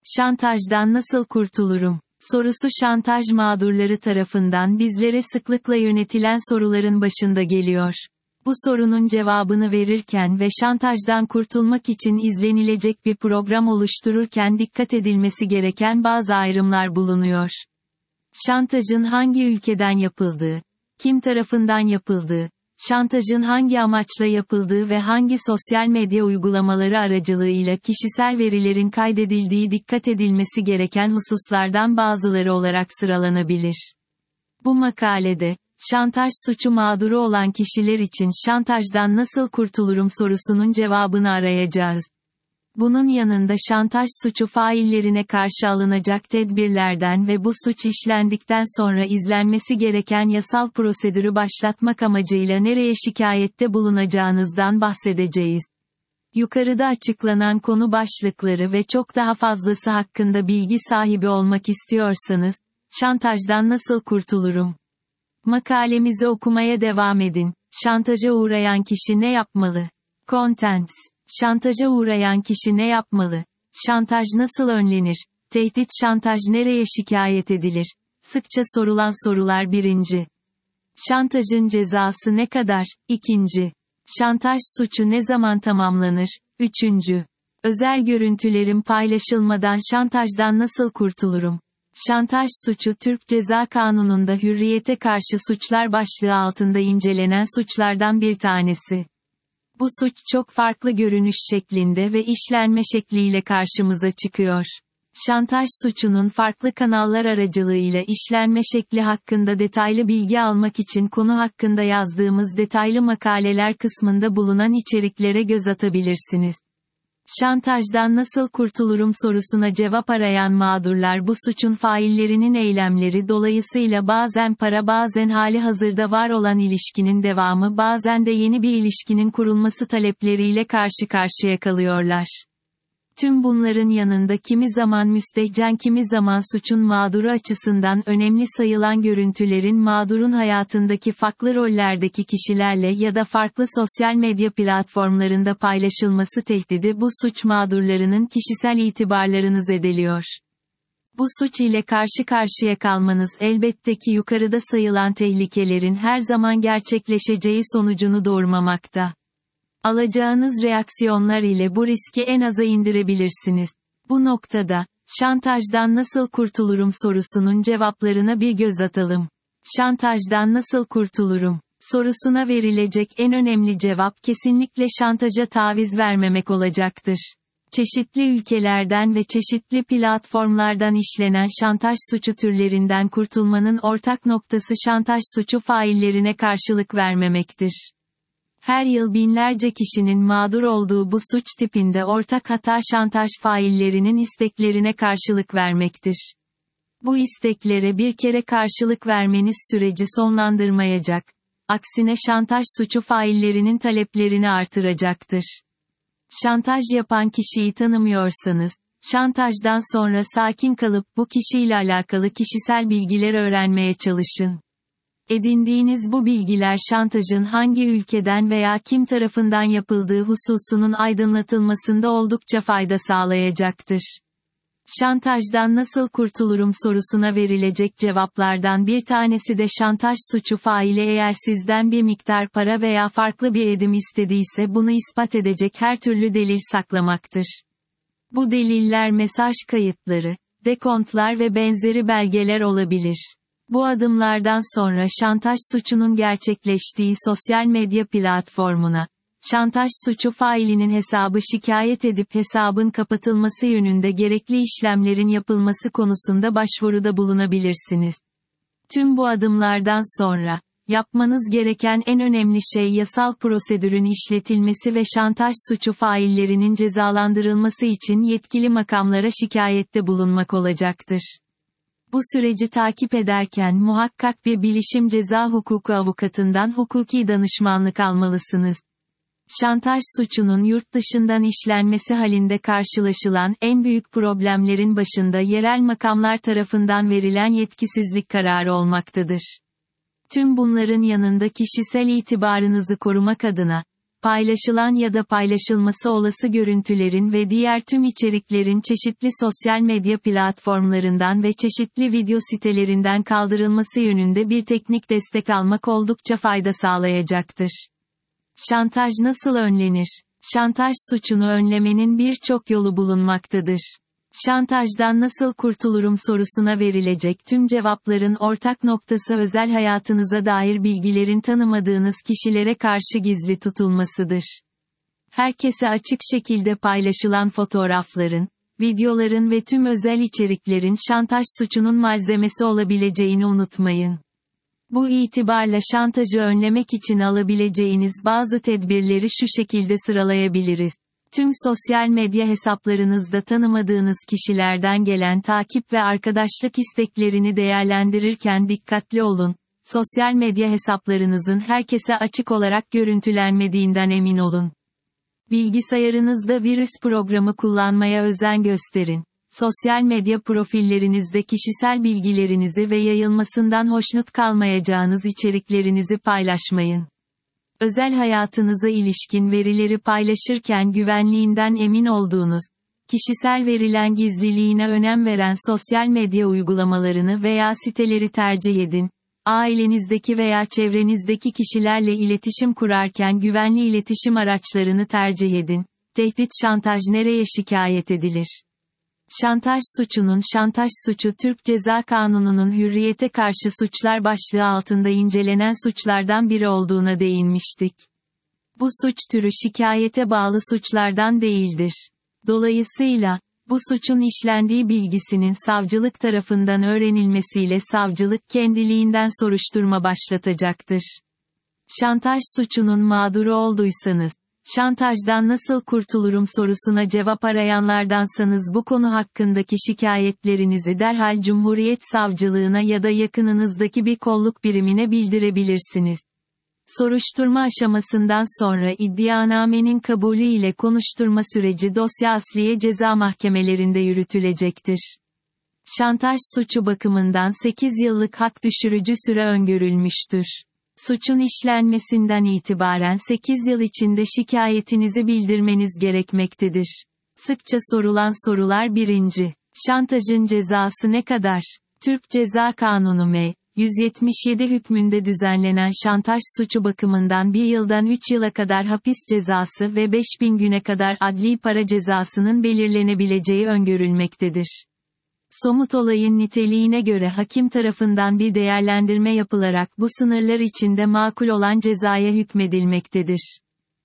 Şantajdan nasıl kurtulurum? Sorusu şantaj mağdurları tarafından bizlere sıklıkla yönetilen soruların başında geliyor. Bu sorunun cevabını verirken ve şantajdan kurtulmak için izlenilecek bir program oluştururken dikkat edilmesi gereken bazı ayrımlar bulunuyor. Şantajın hangi ülkeden yapıldığı, kim tarafından yapıldığı, şantajın hangi amaçla yapıldığı ve hangi sosyal medya uygulamaları aracılığıyla kişisel verilerin kaydedildiği dikkat edilmesi gereken hususlardan bazıları olarak sıralanabilir. Bu makalede, şantaj suçu mağduru olan kişiler için şantajdan nasıl kurtulurum sorusunun cevabını arayacağız. Bunun yanında şantaj suçu faillerine karşı alınacak tedbirlerden ve bu suç işlendikten sonra izlenmesi gereken yasal prosedürü başlatmak amacıyla nereye şikayette bulunacağınızdan bahsedeceğiz. Yukarıda açıklanan konu başlıkları ve çok daha fazlası hakkında bilgi sahibi olmak istiyorsanız, şantajdan nasıl kurtulurum? Makalemizi okumaya devam edin. Şantaja uğrayan kişi ne yapmalı? Contents. Şantaja uğrayan kişi ne yapmalı? Şantaj nasıl önlenir? Tehdit şantaj nereye şikayet edilir? Sıkça sorulan sorular 1. Şantajın cezası ne kadar? 2. Şantaj suçu ne zaman tamamlanır? 3. Özel görüntülerin paylaşılmadan şantajdan nasıl kurtulurum? Şantaj suçu Türk Ceza Kanunu'nda hürriyete karşı suçlar başlığı altında incelenen suçlardan bir tanesi. Bu suç çok farklı görünüş şeklinde ve işlenme şekliyle karşımıza çıkıyor. Şantaj suçunun farklı kanallar aracılığıyla işlenme şekli hakkında detaylı bilgi almak için konu hakkında yazdığımız detaylı makaleler kısmında bulunan içeriklere göz atabilirsiniz. Şantajdan nasıl kurtulurum sorusuna cevap arayan mağdurlar bu suçun faillerinin eylemleri dolayısıyla bazen para bazen hali hazırda var olan ilişkinin devamı bazen de yeni bir ilişkinin kurulması talepleriyle karşı karşıya kalıyorlar. Tüm bunların yanında kimi zaman müstehcen kimi zaman suçun mağduru açısından önemli sayılan görüntülerin mağdurun hayatındaki farklı rollerdeki kişilerle ya da farklı sosyal medya platformlarında paylaşılması tehdidi bu suç mağdurlarının kişisel itibarlarını zedeliyor. Bu suç ile karşı karşıya kalmanız elbette ki yukarıda sayılan tehlikelerin her zaman gerçekleşeceği sonucunu doğurmamakta. Alacağınız reaksiyonlar ile bu riski en aza indirebilirsiniz. Bu noktada, şantajdan nasıl kurtulurum sorusunun cevaplarına bir göz atalım. Şantajdan nasıl kurtulurum sorusuna verilecek en önemli cevap kesinlikle şantaja taviz vermemek olacaktır. Çeşitli ülkelerden ve çeşitli platformlardan işlenen şantaj suçu türlerinden kurtulmanın ortak noktası şantaj suçu faillerine karşılık vermemektir. Her yıl binlerce kişinin mağdur olduğu bu suç tipinde ortak hata şantaj faillerinin isteklerine karşılık vermektir. Bu isteklere bir kere karşılık vermeniz süreci sonlandırmayacak. Aksine şantaj suçu faillerinin taleplerini artıracaktır. Şantaj yapan kişiyi tanımıyorsanız, şantajdan sonra sakin kalıp bu kişiyle alakalı kişisel bilgiler öğrenmeye çalışın. Edindiğiniz bu bilgiler şantajın hangi ülkeden veya kim tarafından yapıldığı hususunun aydınlatılmasında oldukça fayda sağlayacaktır. Şantajdan nasıl kurtulurum sorusuna verilecek cevaplardan bir tanesi de şantaj suçu faili eğer sizden bir miktar para veya farklı bir ödeme istediyse bunu ispat edecek her türlü delil saklamaktır. Bu deliller mesaj kayıtları, dekontlar ve benzeri belgeler olabilir. Bu adımlardan sonra şantaj suçunun gerçekleştiği sosyal medya platformuna, şantaj suçu failinin hesabı şikayet edip hesabın kapatılması yönünde gerekli işlemlerin yapılması konusunda başvuruda bulunabilirsiniz. Tüm bu adımlardan sonra, yapmanız gereken en önemli şey yasal prosedürün işletilmesi ve şantaj suçu faillerinin cezalandırılması için yetkili makamlara şikayette bulunmak olacaktır. Bu süreci takip ederken muhakkak bir bilişim ceza hukuku avukatından hukuki danışmanlık almalısınız. Şantaj suçunun yurt dışından işlenmesi halinde karşılaşılan en büyük problemlerin başında yerel makamlar tarafından verilen yetkisizlik kararı olmaktadır. Tüm bunların yanında kişisel itibarınızı korumak adına, Paylaşılan ya da paylaşılması olası görüntülerin ve diğer tüm içeriklerin çeşitli sosyal medya platformlarından ve çeşitli video sitelerinden kaldırılması yönünde bir teknik destek almak oldukça fayda sağlayacaktır. Şantaj nasıl önlenir? Şantaj suçunu önlemenin birçok yolu bulunmaktadır. Şantajdan nasıl kurtulurum sorusuna verilecek tüm cevapların ortak noktası özel hayatınıza dair bilgilerin tanımadığınız kişilere karşı gizli tutulmasıdır. Herkese açık şekilde paylaşılan fotoğrafların, videoların ve tüm özel içeriklerin şantaj suçunun malzemesi olabileceğini unutmayın. Bu itibarla şantajı önlemek için alabileceğiniz bazı tedbirleri şu şekilde sıralayabiliriz. Tüm sosyal medya hesaplarınızda tanımadığınız kişilerden gelen takip ve arkadaşlık isteklerini değerlendirirken dikkatli olun. Sosyal medya hesaplarınızın herkese açık olarak görüntülenmediğinden emin olun. Bilgisayarınızda virüs programı kullanmaya özen gösterin. Sosyal medya profillerinizde kişisel bilgilerinizi ve yayılmasından hoşnut kalmayacağınız içeriklerinizi paylaşmayın. Özel hayatınıza ilişkin verileri paylaşırken güvenliğinden emin olduğunuz, kişisel verilen gizliliğine önem veren sosyal medya uygulamalarını veya siteleri tercih edin. Ailenizdeki veya çevrenizdeki kişilerle iletişim kurarken güvenli iletişim araçlarını tercih edin. Tehdit şantaj nereye şikayet edilir? Şantaj suçu Türk Ceza Kanunu'nun hürriyete karşı suçlar başlığı altında incelenen suçlardan biri olduğuna değinmiştik. Bu suç türü şikayete bağlı suçlardan değildir. Dolayısıyla, bu suçun işlendiği bilgisinin savcılık tarafından öğrenilmesiyle savcılık kendiliğinden soruşturma başlatacaktır. Şantaj suçunun mağduru olduysanız, şantajdan nasıl kurtulurum sorusuna cevap arayanlardansanız bu konu hakkındaki şikayetlerinizi derhal Cumhuriyet Savcılığına ya da yakınınızdaki bir kolluk birimine bildirebilirsiniz. Soruşturma aşamasından sonra iddianamenin kabulü ile konuşturma süreci dosya asliye ceza mahkemelerinde yürütülecektir. Şantaj suçu bakımından 8 yıllık hak düşürücü süre öngörülmüştür. Suçun işlenmesinden itibaren 8 yıl içinde şikayetinizi bildirmeniz gerekmektedir. Sıkça sorulan sorular 1. Şantajın cezası ne kadar? Türk Ceza Kanunu M.177 hükmünde düzenlenen şantaj suçu bakımından 1 yıldan 3 yıla kadar hapis cezası ve 5.000 güne kadar adli para cezasının belirlenebileceği öngörülmektedir. Somut olayın niteliğine göre hakim tarafından bir değerlendirme yapılarak bu sınırlar içinde makul olan cezaya hükmedilmektedir.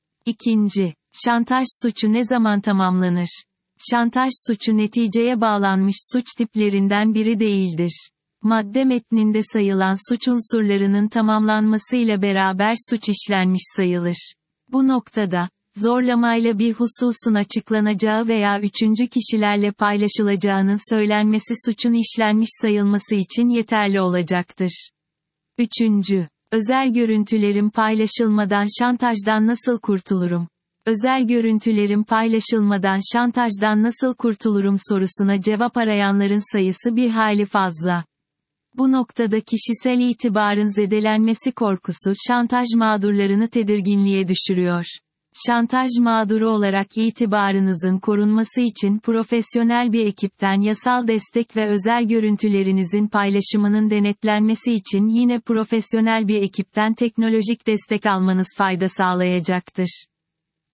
2. Şantaj suçu ne zaman tamamlanır? Şantaj suçu neticeye bağlanmış suç tiplerinden biri değildir. Madde metninde sayılan suç unsurlarının tamamlanmasıyla beraber suç işlenmiş sayılır. Bu noktada, zorlamayla bir hususun açıklanacağı veya üçüncü kişilerle paylaşılacağının söylenmesi suçun işlenmiş sayılması için yeterli olacaktır. 3. Özel görüntülerim paylaşılmadan şantajdan nasıl kurtulurum? Özel görüntülerim paylaşılmadan şantajdan nasıl kurtulurum sorusuna cevap arayanların sayısı bir hayli fazla. Bu noktada kişisel itibarın zedelenmesi korkusu şantaj mağdurlarını tedirginliğe düşürüyor. Şantaj mağduru olarak itibarınızın korunması için profesyonel bir ekipten yasal destek ve özel görüntülerinizin paylaşımının denetlenmesi için yine profesyonel bir ekipten teknolojik destek almanız fayda sağlayacaktır.